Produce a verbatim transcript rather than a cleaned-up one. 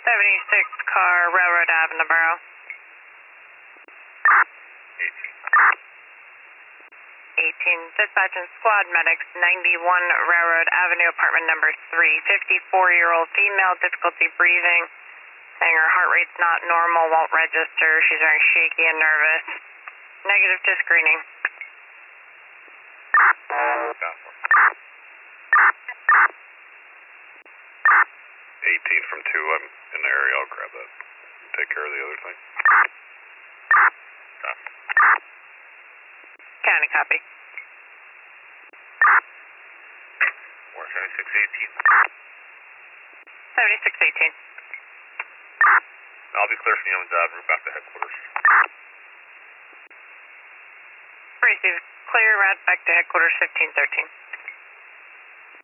seventy-six car, Railroad Ave in the borough. eighteen. eighteen, dispatch and squad medics, ninety-one Railroad Avenue, apartment number three, fifty-four-year-old female, difficulty breathing, saying her heart rate's not normal, won't register, she's very shaky and nervous. Negative to screening. eighteen from two, I'm in the area, I'll grab that. Take care of the other thing. Copy. County copy. Or seventy-six eighteen. seventy-six eighteen. I'll be clear from Yeoman's Ave, route back to headquarters. Receive. Clear, route back to headquarters fifteen thirteen.